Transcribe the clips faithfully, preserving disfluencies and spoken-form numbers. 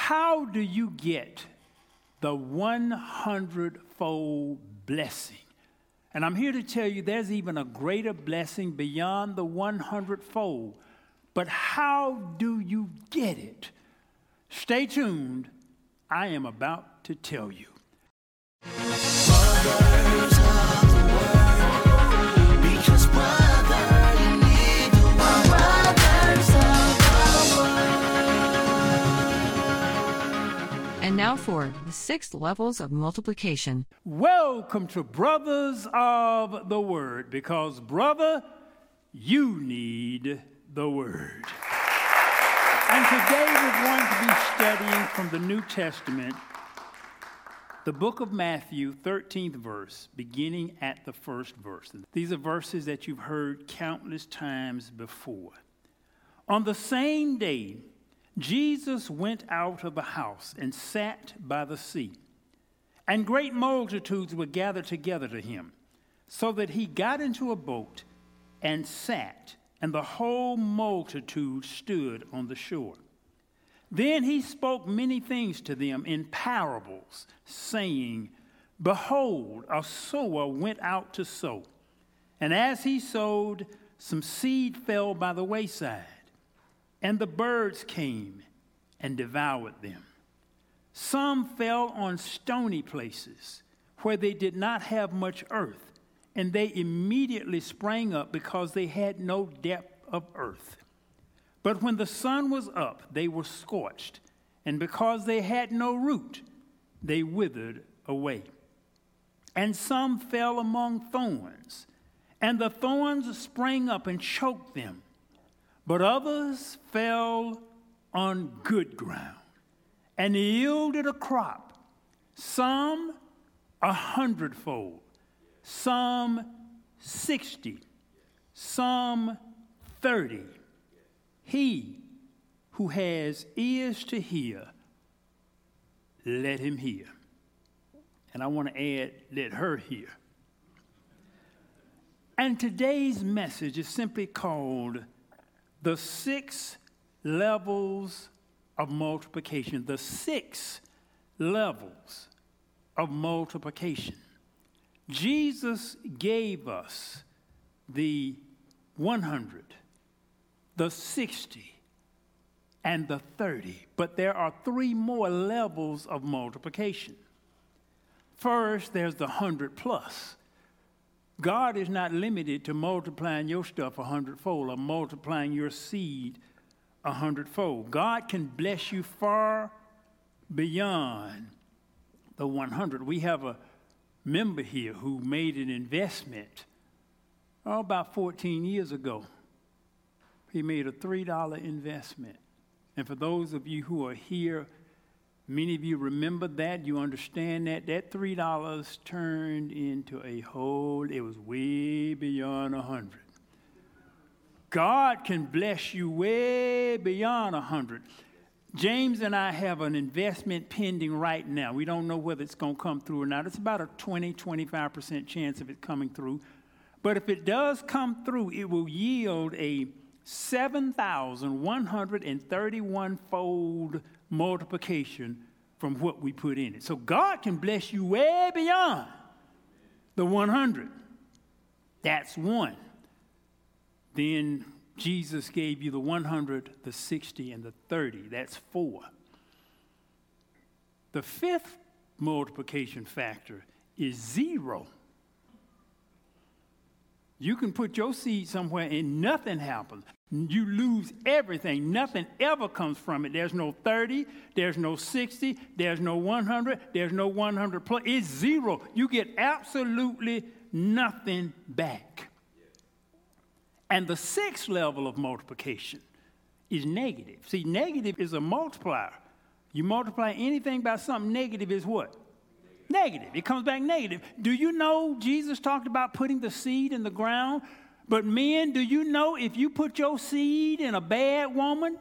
How do you get the one hundred-fold blessing? And I'm here to tell you there's even a greater blessing beyond the one hundred-fold. But how do you get it? Stay tuned. I am about to tell you. Brothers of the world, because brother, you need the one. Brothers of the world. And now for the six levels of multiplication. Welcome to Brothers of the Word, because brother, you need the Word. And today we're going to be studying from the New Testament, the book of Matthew, thirteenth verse, beginning at the first verse. These are verses that you've heard countless times before. On the same day, Jesus went out of the house and sat by the sea, and great multitudes were gathered together to him, so that he got into a boat and sat, and the whole multitude stood on the shore. Then he spoke many things to them in parables, saying, Behold, a sower went out to sow. And as he sowed, some seed fell by the wayside, and the birds came and devoured them. Some fell on stony places, where they did not have much earth, and they immediately sprang up because they had no depth of earth. But when the sun was up, they were scorched, and because they had no root, they withered away. And some fell among thorns, and the thorns sprang up and choked them. But others fell on good ground, and yielded a crop, some a hundredfold, some sixty, some thirty. He who has ears to hear, let him hear. And I want to add, let her hear. And today's message is simply called The Six Levels of Multiplication. The six levels of multiplication. Jesus gave us the one hundred, the sixty, and the thirty. But there are three more levels of multiplication. First, there's the one hundred plus. God is not limited to multiplying your stuff a hundredfold or multiplying your seed a hundredfold. God can bless you far beyond the one hundred. We have a member here who made an investment oh, about fourteen years ago. He made a three dollar investment. And for those of you who are here, many of you remember that, you understand that. That three dollars turned into a whole, it was way beyond one hundred. God can bless you way beyond one hundred. James and I have an investment pending right now. We don't know whether it's going to come through or not. It's about a twenty, twenty-five percent chance of it coming through. But if it does come through, it will yield a seven thousand one hundred thirty-one fold multiplication from what we put in it. So God can bless you way beyond the one hundred. That's one. Then Jesus gave you the one hundred, the sixty, and the thirty. That's four. The fifth multiplication factor is zero. You can put your seed somewhere and nothing happens. You lose everything. Nothing ever comes from it. There's no thirty. There's no sixty. There's no one hundred. There's no one hundred plus. It's zero. You get absolutely nothing back. And the sixth level of multiplication is negative. See, negative is a multiplier. You multiply anything by something negative is what? Negative. It comes back negative. Do you know Jesus talked about putting the seed in the ground? But men, do you know if you put your seed in a bad woman,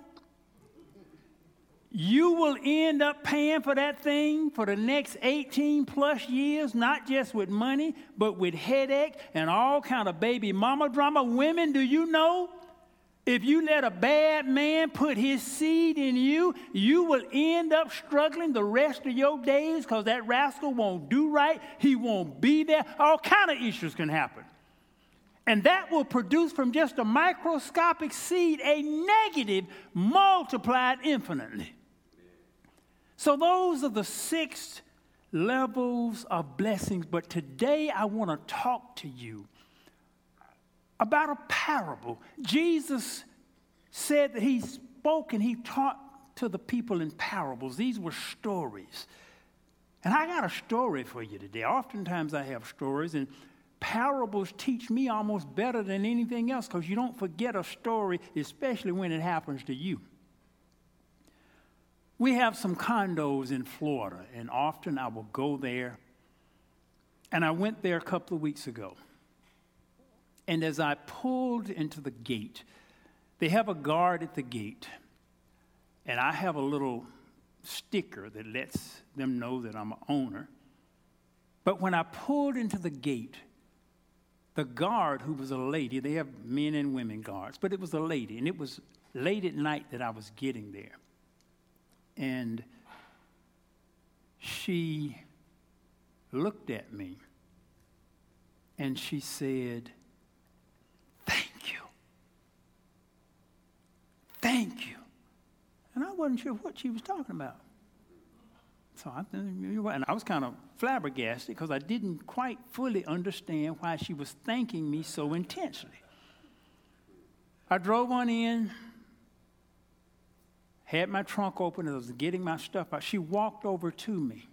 you will end up paying for that thing for the next eighteen plus years, not just with money, but with headache and all kind of baby mama drama. Women, do you know If you let a bad man put his seed in you, you will end up struggling the rest of your days because that rascal won't do right. He won't be there. All kind of issues can happen. And that will produce from just a microscopic seed a negative multiplied infinitely. So those are the six levels of blessings. But today I want to talk to you about a parable. Jesus said that he spoke and he taught to the people in parables. These were stories. And I got a story for you today. Oftentimes I have stories, and parables teach me almost better than anything else because you don't forget a story, especially when it happens to you. We have some condos in Florida, and often I will go there. And I went there a couple of weeks ago. And as I pulled into the gate, they have a guard at the gate. And I have a little sticker that lets them know that I'm an owner. But when I pulled into the gate, the guard, who was a lady, they have men and women guards, but it was a lady. And it was late at night that I was getting there. And she looked at me and she said, "Thank you. Thank you." And I wasn't sure what she was talking about. So I, and I was kind of flabbergasted because I didn't quite fully understand why she was thanking me so intensely. I drove on in, had my trunk open as I was getting my stuff out. She walked over to me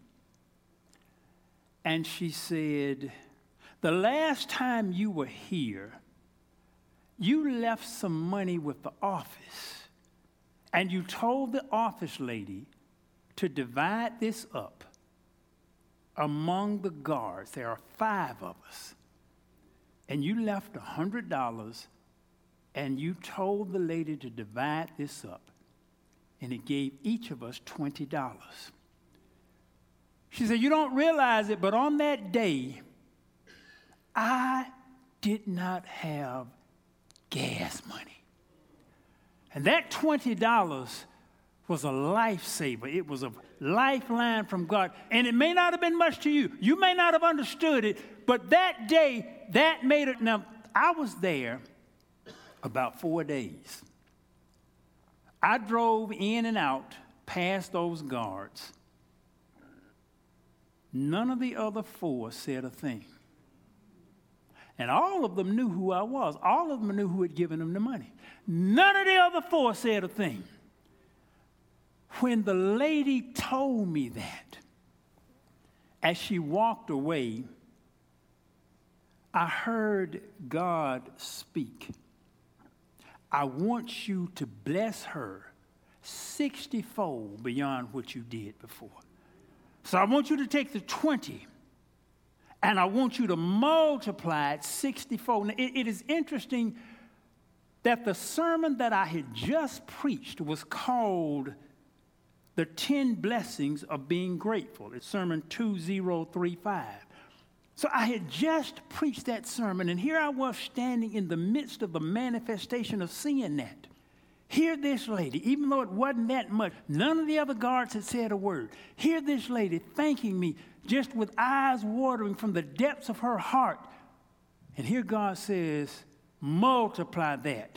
and she said, "The last time you were here, you left some money with the office, and you told the office lady to divide this up among the guards. There are five of us. And you left one hundred dollars, and you told the lady to divide this up, and it gave each of us twenty dollars. She said, "You don't realize it, but on that day, I did not have gas money. And that twenty dollars was a lifesaver. It was a lifeline from God. And it may not have been much to you. You may not have understood it, but that day, that made it. Now, I was there about four days. I drove in and out past those guards. None of the other four said a thing. And all of them knew who I was. All of them knew who had given them the money. None of the other four said a thing. When the lady told me that, as she walked away, I heard God speak. "I want you to bless her sixty-fold beyond what you did before. So I want you to take the twenty, and I want you to multiply it sixty-fold." Now, it, it is interesting that the sermon that I had just preached was called "The Ten Blessings of Being Grateful." It's sermon two thousand thirty-five. So I had just preached that sermon, and here I was standing in the midst of the manifestation of seeing that. Here this lady, even though it wasn't that much, none of the other guards had said a word. Here this lady thanking me just with eyes watering from the depths of her heart. And here God says, multiply that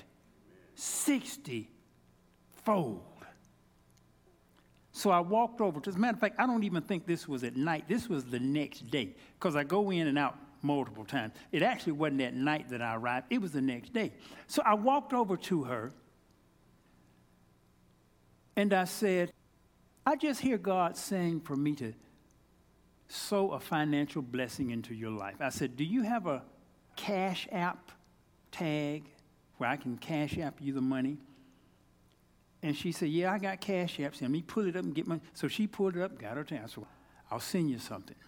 sixty-fold. So I walked over. As a matter of fact, I don't even think this was at night. This was the next day because I go in and out multiple times. It actually wasn't that night that I arrived. It was the next day. So I walked over to her and I said, "I just hear God saying for me to sow a financial blessing into your life." I said, "Do you have a Cash App tag where I can Cash App you the money?" And she said, "Yeah, I got Cash Apps. Let me pull it up and get money." So she pulled it up, got her tag. So I'll send you something.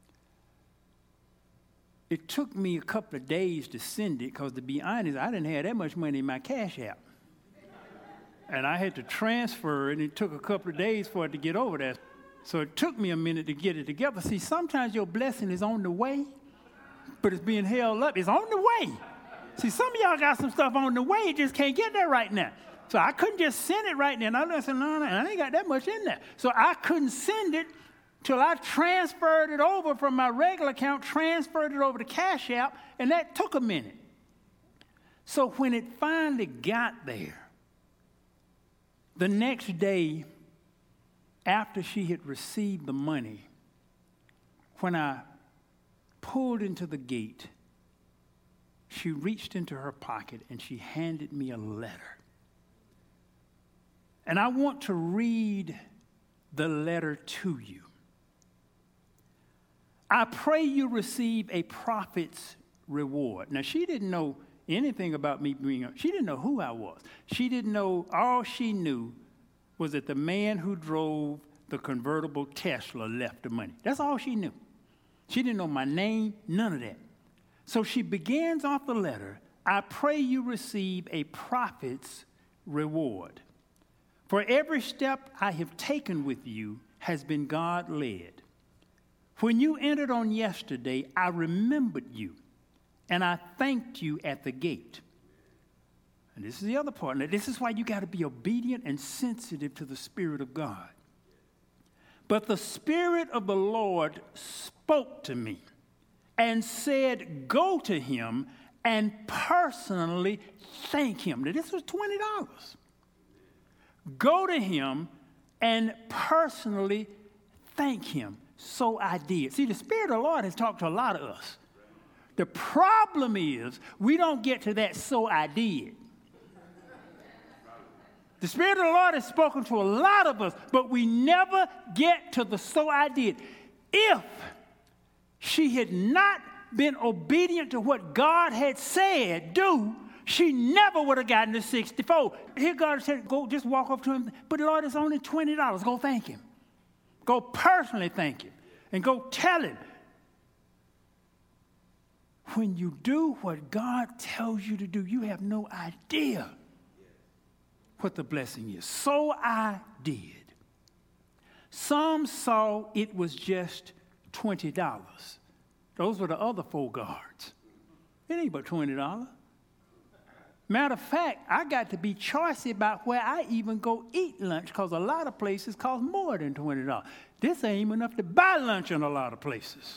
It took me a couple of days to send it because, to be honest, I didn't have that much money in my Cash App. And I had to transfer it, and it took a couple of days for it to get over there. So it took me a minute to get it together. See, sometimes your blessing is on the way, but it's being held up. It's on the way. See, some of y'all got some stuff on the way, you just can't get there right now. So I couldn't just send it right now. And I said, no, no, I ain't got that much in there. So I couldn't send it till I transferred it over from my regular account, transferred it over to Cash App, and that took a minute. So when it finally got there, the next day after she had received the money, when I pulled into the gate, she reached into her pocket and she handed me a letter. And I want to read the letter to you. I pray you receive a prophet's reward. Now, she didn't know anything about me being, she didn't know who I was. She didn't know, all she knew was that the man who drove the convertible Tesla left the money. That's all she knew. She didn't know my name, none of that. So she begins off the letter, I pray you receive a prophet's reward. For every step I have taken with you has been God-led. When you entered on yesterday, I remembered you, and I thanked you at the gate. And this is the other part. Now, this is why you got to be obedient and sensitive to the Spirit of God. But the Spirit of the Lord spoke to me and said, go to him and personally thank him. Now, this was twenty dollars. Go to him and personally thank him. So I did. See, the Spirit of the Lord has talked to a lot of us. The problem is we don't get to that so I did. The Spirit of the Lord has spoken to a lot of us, but we never get to the so I did. If she had not been obedient to what God had said do, she never would have gotten to sixty-four. Here God said, go just walk up to him. But Lord, it's only twenty dollars. Go thank him. Go personally thank him. And go tell him. When you do what God tells you to do, you have no idea what the blessing is. So I did. Some saw it was just twenty dollars. Those were the other four guards. It ain't but twenty dollars. Matter of fact, I got to be choicy about where I even go eat lunch because a lot of places cost more than twenty dollars. This ain't even enough to buy lunch in a lot of places.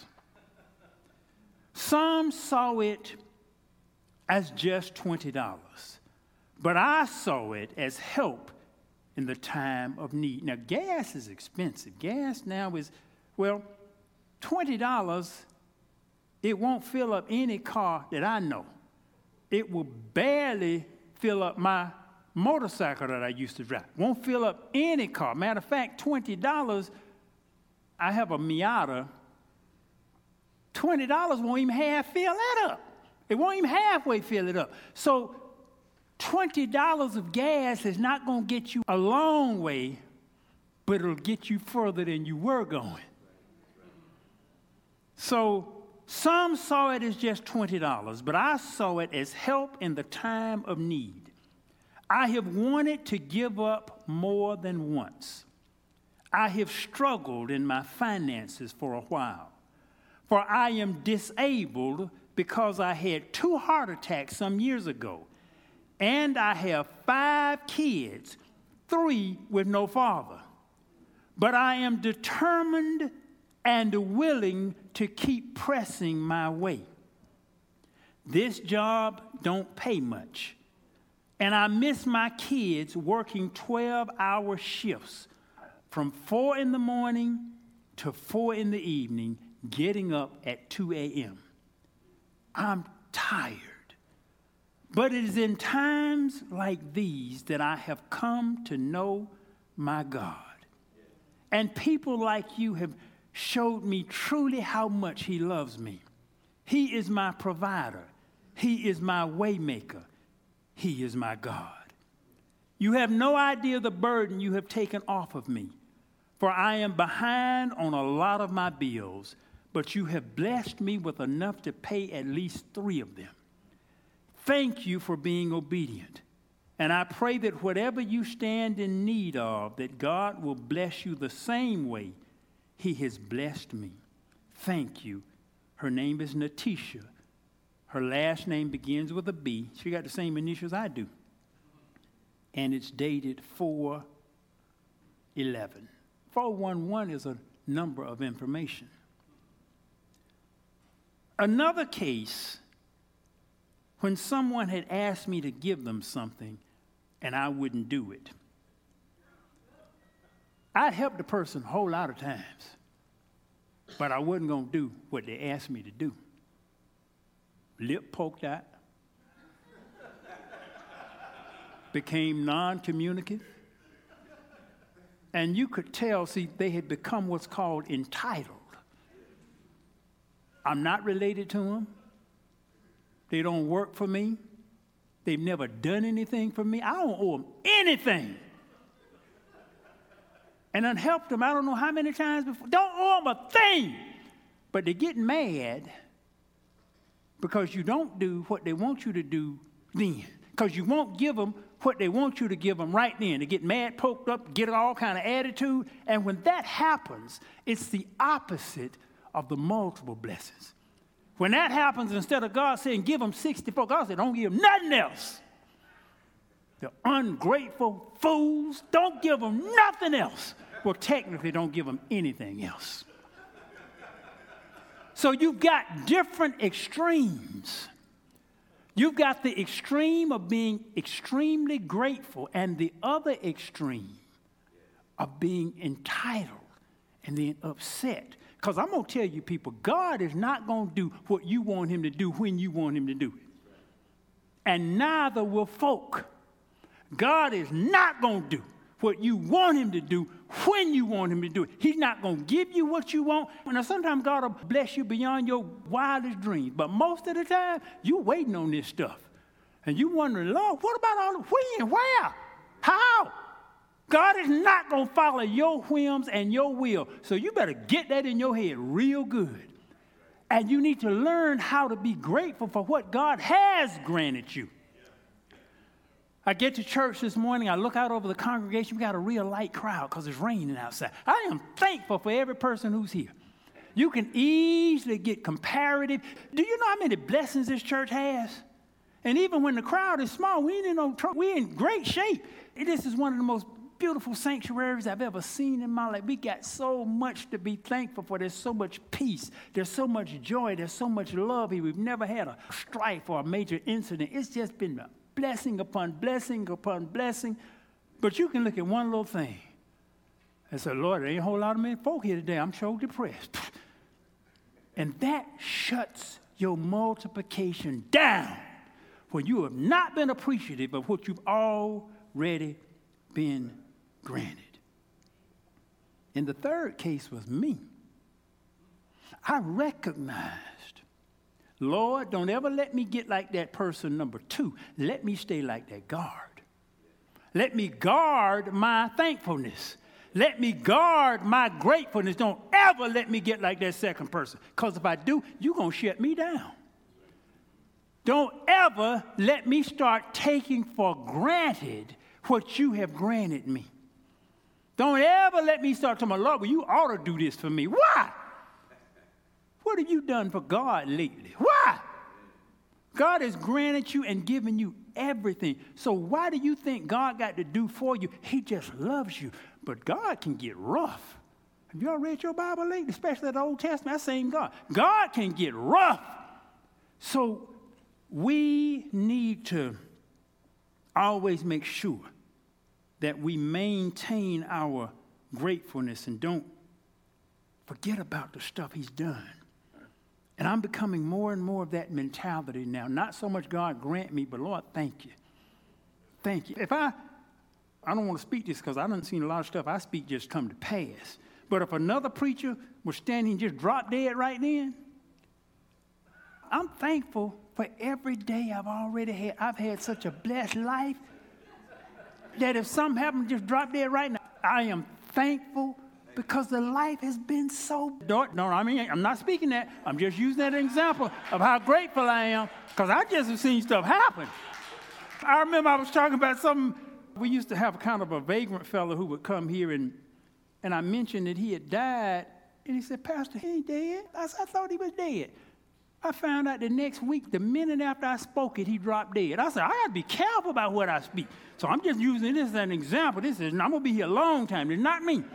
Some saw it as just twenty dollars, but I saw it as help in the time of need. Now, gas is expensive. Gas now is, well, twenty dollars, it won't fill up any car that I know. It will barely fill up my motorcycle that I used to drive. Won't fill up any car. Matter of fact, twenty dollars, I have a Miata. twenty dollars won't even half fill that up. It won't even halfway fill it up. So twenty dollars of gas is not going to get you a long way, but it'll get you further than you were going. So some saw it as just twenty dollars, but I saw it as help in the time of need. I have wanted to give up more than once. I have struggled in my finances for a while, for I am disabled because I had two heart attacks some years ago, and I have five kids, three with no father. But I am determined and willing to keep pressing my way. This job don't pay much, and I miss my kids working twelve-hour shifts from four in the morning to four in the evening, getting up at two a.m. I'm tired. But it is in times like these that I have come to know my God. And people like you have showed me truly how much he loves me. He is my provider. He is my waymaker. He is my God. You have no idea the burden you have taken off of me, for I am behind on a lot of my bills, but you have blessed me with enough to pay at least three of them. Thank you for being obedient. And I pray that whatever you stand in need of, that God will bless you the same way he has blessed me. Thank you. Her name is Natisha. Her Her last name begins with a B. She got the same initials I do. And it's dated four eleven. four one one is a number of information. Another case, when someone had asked me to give them something and I wouldn't do it. I'd help the person a whole lot of times, but I wasn't going to do what they asked me to do. Lip poked out, became non-communicative, and you could tell, see, they had become what's called entitled. I'm not related to them. They don't work for me. They've never done anything for me. I don't owe them anything. And I helped them I don't know how many times before. Don't owe them a thing. But they're getting mad because you don't do what they want you to do then. Because you won't give them what they want you to give them right then. They get mad, poked up, get all kind of attitude. And when that happens, it's the opposite of the multiple blessings. When that happens, instead of God saying, give them sixty-four, God said, don't give them nothing else. The ungrateful fools, don't give them nothing else. Well, technically, don't give them anything else. So you've got different extremes. You've got the extreme of being extremely grateful and the other extreme of being entitled and then upset. Because I'm going to tell you people, God is not going to do what you want him to do when you want him to do it. And neither will folk. God is not going to do what you want him to do when you want him to do it. He's not going to give you what you want. Now, sometimes God will bless you beyond your wildest dreams. But most of the time, you're waiting on this stuff. And you're wondering, Lord, what about all the when, where, how? God is not going to follow your whims and your will. So you better get that in your head real good. And you need to learn how to be grateful for what God has granted you. I get to church this morning, I look out over the congregation, we got a real light crowd because it's raining outside. I am thankful for every person who's here. You can easily get comparative. Do you know how many blessings this church has? And even when the crowd is small, we ain't in no trouble. We're in great shape. This is one of the most beautiful sanctuaries I've ever seen in my life. We got so much to be thankful for. There's so much peace. There's so much joy. There's so much love here. We've never had a strife or a major incident. It's just been a blessing upon blessing upon blessing. But you can look at one little thing and say, Lord, there ain't a whole lot of men folk here today. I'm so depressed. And that shuts your multiplication down when you have not been appreciative of what you've already been granted. And the third case was me. I recognized, Lord, don't ever let me get like that person number two. Let me stay like that guard. Let me guard my thankfulness. Let me guard my gratefulness. Don't ever let me get like that second person. Because if I do, you're going to shut me down. Don't ever let me start taking for granted what you have granted me. Don't ever let me start telling my Lord, well, you ought to do this for me. Why? What have you done for God lately? Why? God has granted you and given you everything. So why do you think God got to do for you? He just loves you. But God can get rough. Have you all read your Bible lately? Especially the Old Testament. That's saying God. God can get rough. So we need to always make sure that we maintain our gratefulness and don't forget about the stuff he's done. And I'm becoming more and more of that mentality now. Not so much God grant me, but Lord, thank you. Thank you. If I, I don't want to speak this because I done seen a lot of stuff I speak just come to pass. But if another preacher was standing and just drop dead right then, I'm thankful for every day I've already had. I've had such a blessed life that if something happened, just drop dead right now. I am thankful because the life has been so dark. No, I mean, I'm not speaking that. I'm just using that example of how grateful I am because I just have seen stuff happen. I remember I was talking about something. We used to have a kind of a vagrant fellow who would come here, and, and I mentioned that he had died. And he said, Pastor, he ain't dead. I said, I thought he was dead. I found out the next week, the minute after I spoke it, he dropped dead. I said, I got to be careful about what I speak. So I'm just using this as an example. This is, I'm going to be here a long time. It's not me.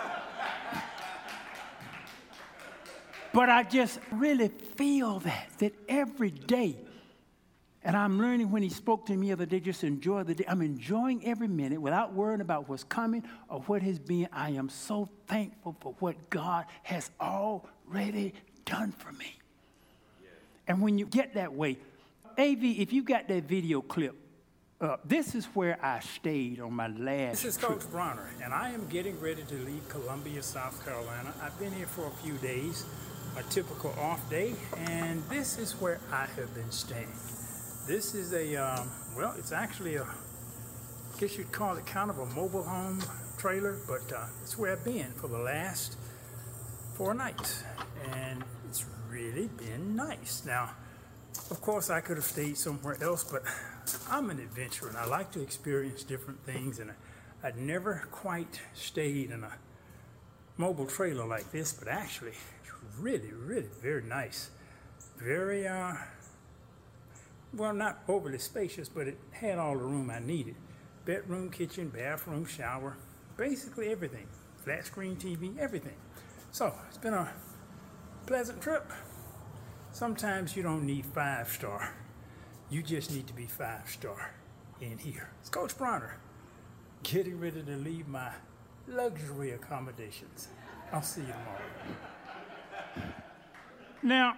But I just really feel that, that every day. And I'm learning when he spoke to me the other day, just enjoy the day. I'm enjoying every minute without worrying about what's coming or what has been. I am so thankful for what God has already done for me. And when you get that way, A V, if you got that video clip, uh, this is where I stayed on my last This is trip. Coach Bronner, and I am getting ready to leave Columbia, South Carolina. I've been here for a few days, a typical off day, and this is where I have been staying. This is a, um, well, it's actually a, I guess you'd call it kind of a mobile home trailer, but uh, it's where I've been for the last four nights, and it's really been nice. Now, of course, I could have stayed somewhere else, but I'm an adventurer, and I like to experience different things, and I, I'd never quite stayed in a mobile trailer like this, but actually, it's really, really very nice. Very, uh, well, not overly spacious, but it had all the room I needed. Bedroom, kitchen, bathroom, shower, basically everything. Flat screen T V, everything. So, it's been a pleasant trip. Sometimes you don't need five star. You just need to be five star in here. It's Coach Bronner, getting ready to leave my luxury accommodations. I'll see you tomorrow. Now,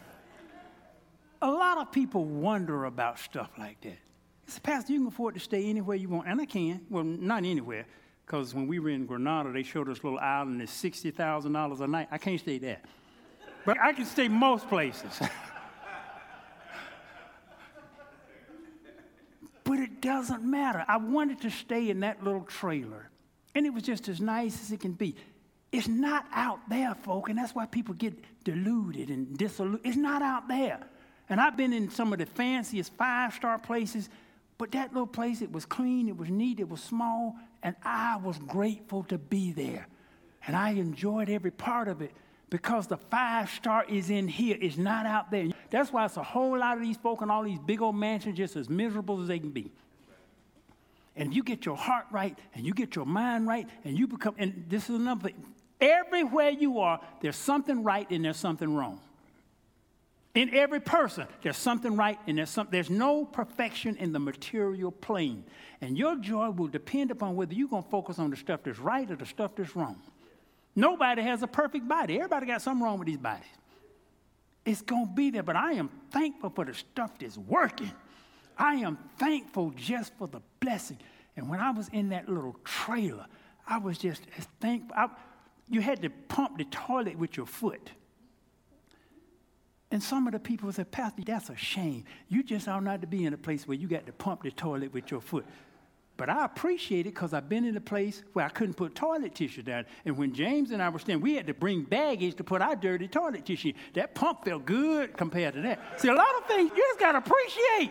a lot of people wonder about stuff like that. It's, Pastor, you can afford to stay anywhere you want, and I can. Well, not anywhere, because when we were in Grenada, they showed us a little island that's sixty thousand dollars a night. I can't stay there. But I can stay most places. But it doesn't matter. I wanted to stay in that little trailer, and it was just as nice as it can be. It's not out there, folk, and that's why people get deluded and disillusioned. It's not out there. And I've been in some of the fanciest five-star places, but that little place, it was clean, it was neat, it was small, and I was grateful to be there. And I enjoyed every part of it because the five-star is in here, it's not out there. That's why it's a whole lot of these folk in all these big old mansions just as miserable as they can be. And if you get your heart right, and you get your mind right, and you become, and this is another thing, everywhere you are, there's something right and there's something wrong. In every person, there's something right and there's some, there's no perfection in the material plane. And your joy will depend upon whether you're going to focus on the stuff that's right or the stuff that's wrong. Nobody has a perfect body. Everybody got something wrong with these bodies. It's going to be there, but I am thankful for the stuff that's working. I am thankful just for the blessing. And when I was in that little trailer, I was just as thankful. I, you had to pump the toilet with your foot. And some of the people said, Pastor, that's a shame. You just ought not to be in a place where you got to pump the toilet with your foot. But I appreciate it because I've been in a place where I couldn't put toilet tissue down. And when James and I were staying, we had to bring baggage to put our dirty toilet tissue. That pump felt good compared to that. See, a lot of things you just got to appreciate.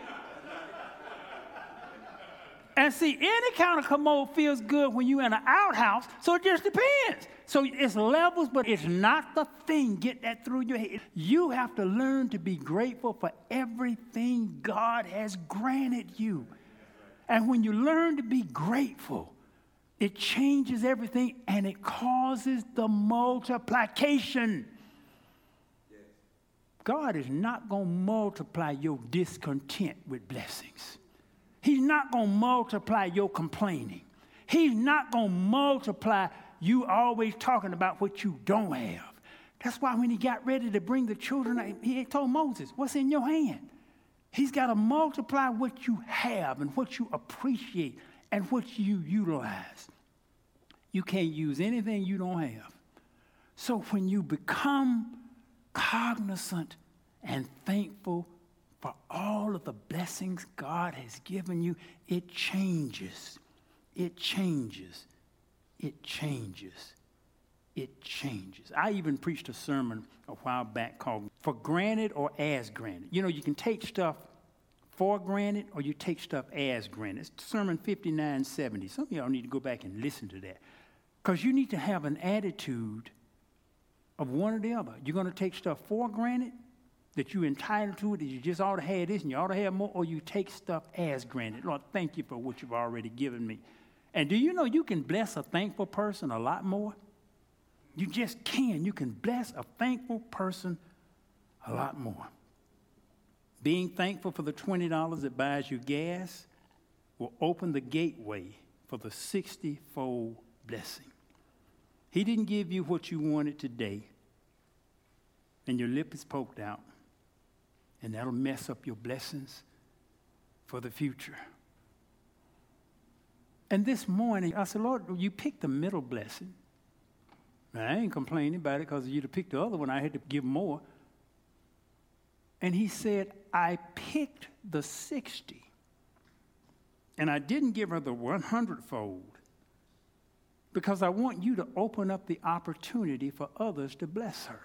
And see, any kind of commode feels good when you're in an outhouse, so it just depends. So it's levels, but it's not the thing. Get that through your head. You have to learn to be grateful for everything God has granted you. And when you learn to be grateful, it changes everything and it causes the multiplication. God is not going to multiply your discontent with blessings. He's not going to multiply your complaining. He's not going to multiply you always talking about what you don't have. That's why when he got ready to bring the children, he told Moses, what's in your hand? He's got to multiply what you have and what you appreciate and what you utilize. You can't use anything you don't have. So when you become cognizant and thankful for all of the blessings God has given you, it changes. It changes. It changes. It changes. I even preached a sermon a while back called For Granted or As Granted. You know, you can take stuff for granted or you take stuff as granted. It's sermon fifty-nine seventy. Some of y'all need to go back and listen to that. Because you need to have an attitude of one or the other. You're going to take stuff for granted that you're entitled to it, that you just ought to have this and you ought to have more, or you take stuff as granted. Lord, thank you for what you've already given me. And do you know you can bless a thankful person a lot more? You just can. You can bless a thankful person a lot more. Being thankful for the twenty dollars that buys you gas will open the gateway for the sixty-fold blessing. He didn't give you what you wanted today, and your lip is poked out, and that'll mess up your blessings for the future. And this morning, I said, Lord, you picked the middle blessing. Now, I ain't complaining about it because you'd have picked the other one. I had to give more. And he said, I picked the sixty. And I didn't give her the one hundred fold because I want you to open up the opportunity for others to bless her.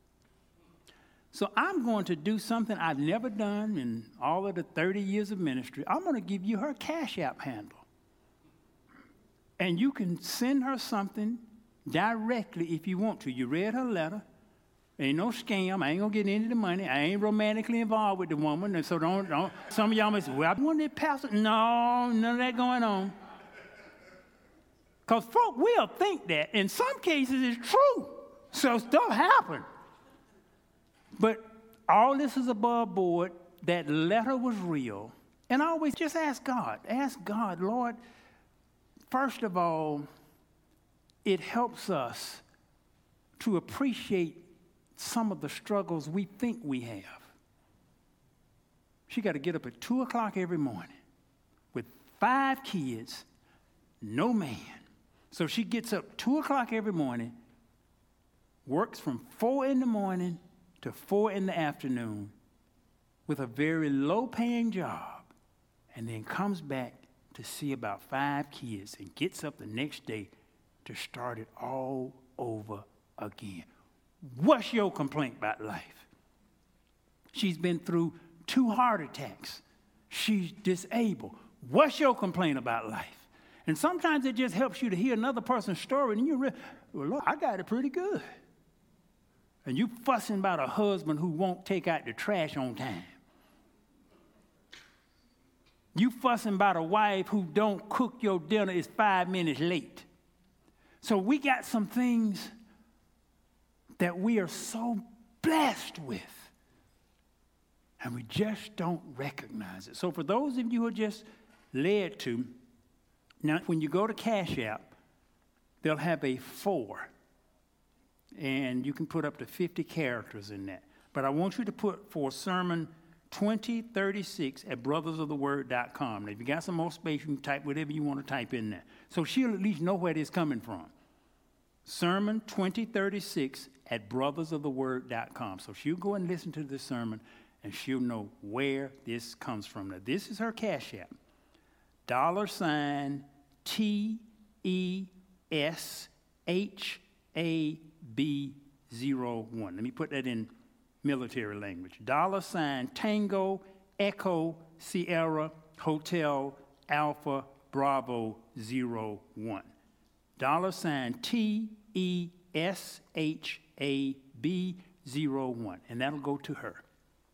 So I'm going to do something I've never done in all of the thirty years of ministry. I'm going to give you her Cash App handle. And you can send her something directly if you want to. You read her letter. Ain't no scam. I ain't going to get into the money. I ain't romantically involved with the woman. And so don't, don't. Some of y'all may say, well, I want that pastor. No, none of that going on. Because folk will think that. In some cases, it's true. So stuff happens. But all this is above board. That letter was real. And I always just ask God. Ask God, Lord, first of all, it helps us to appreciate some of the struggles we think we have. She got to get up at two o'clock every morning with five kids, no man. So she gets up two o'clock every morning, works from four in the morning to four in the afternoon with a very low-paying job, and then comes back to see about five kids and gets up the next day to start it all over again. What's your complaint about life? She's been through two heart attacks. She's disabled. What's your complaint about life? And sometimes it just helps you to hear another person's story, and you realize, well, Lord, I got it pretty good. And you fussing about a husband who won't take out the trash on time. You fussing about a wife who don't cook your dinner, is five minutes late. So we got some things that we are so blessed with, and we just don't recognize it. So for those of you who are just led to, now when you go to Cash App, they'll have a four, and you can put up to fifty characters in that. But I want you to put for sermon twenty thirty-six at brothers of the word dot com. Now, if you got some more space, you can type whatever you want to type in there. So she'll at least know where it is coming from. Sermon twenty thirty-six at brothers of the word dot com. So she'll go and listen to this sermon, and she'll know where this comes from. Now, this is her Cash App. Dollar sign T E S H A B zero one. Let me put that in military language. Dollar sign Tango Echo Sierra Hotel Alpha Bravo zero one. Dollar sign T E S H A B zero one. And that'll go to her.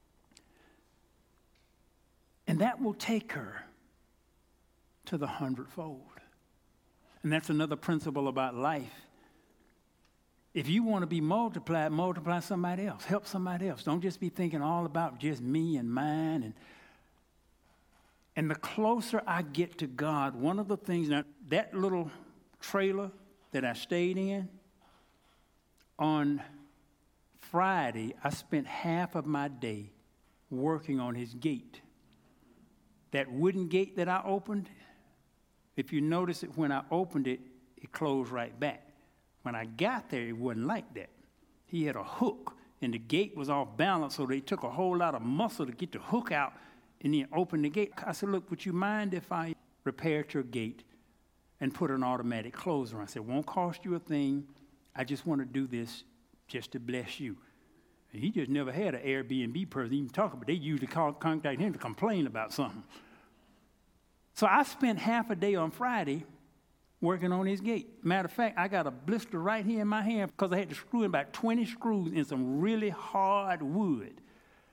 And that will take her to the hundredfold. And that's another principle about life. If you want to be multiplied, multiply somebody else. Help somebody else. Don't just be thinking all about just me and mine. And, and the closer I get to God, one of the things, now that little trailer that I stayed in, on Friday, I spent half of my day working on his gate. That wooden gate that I opened, if you notice it, when I opened it, it closed right back. When I got there, it wasn't like that. He had a hook, and the gate was off balance, so they took a whole lot of muscle to get the hook out and then open the gate. I said, look, would you mind if I repaired your gate and put an automatic closer on? I said, it won't cost you a thing. I just want to do this just to bless you. And he just never had an Airbnb person even talk about it. They usually call, contact him to complain about something. So I spent half a day on Friday working on his gate. Matter of fact, I got a blister right here in my hand because I had to screw in about twenty screws in some really hard wood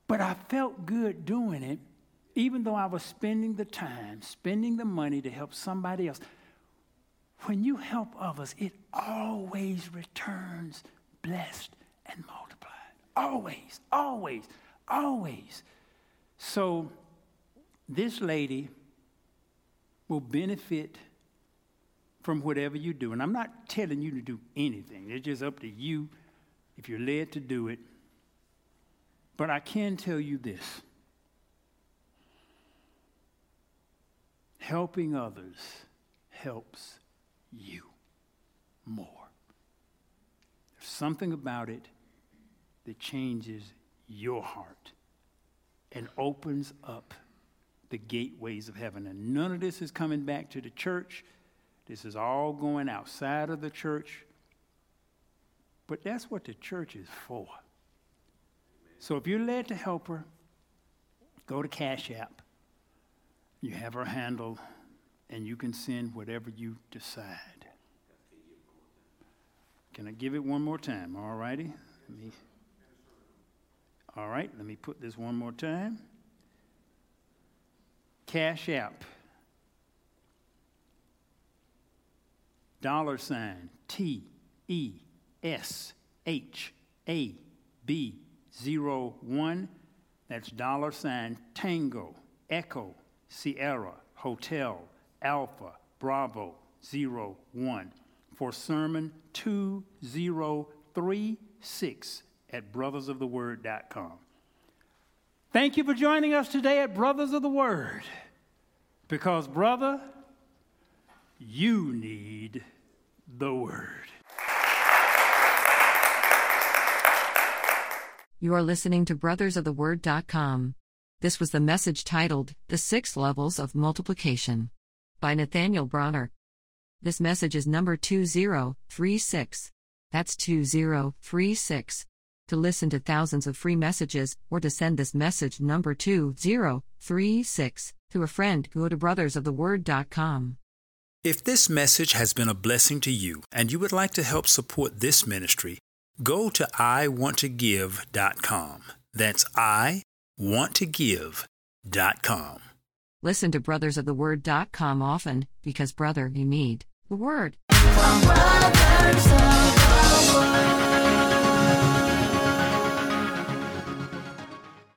But I felt good doing it, even though I was spending the time, spending the money to help somebody else. When you help others, it always returns blessed and multiplied. Always, always, always. So this lady will benefit from whatever you do. And I'm not telling you to do anything. It's just up to you if you're led to do it. But I can tell you this. Helping others helps you more. There's something about it that changes your heart and opens up the gateways of heaven. And none of this is coming back to the church. This is all going outside of the church. But that's what the church is for. So if you're led to help her, go to Cash App. You have her handle, and you can send whatever you decide. Can I give it one more time? All righty. Let me, all right, let me put this one more time. Cash App. Dollar sign T E S H A B zero one. That's dollar sign Tango, Echo, Sierra, Hotel, Alpha, Bravo, zero one. For sermon two zero three six at brothers of the word dot com. Thank you for joining us today at Brothers of the Word. Because, brother, you need the Word. You are listening to brothers of the word dot com. This was the message titled, The Six Levels of Multiplication, by Nathaniel Bronner. This message is number two zero three six. That's two zero three six. To listen to thousands of free messages, or to send this message number two zero three six to a friend, go to brothers of the word dot com. If this message has been a blessing to you and you would like to help support this ministry, go to I want to give dot com. That's I want to give dot com. Listen to brothers of the word dot com often, because, brother, you need the Word. Brothers of the Word.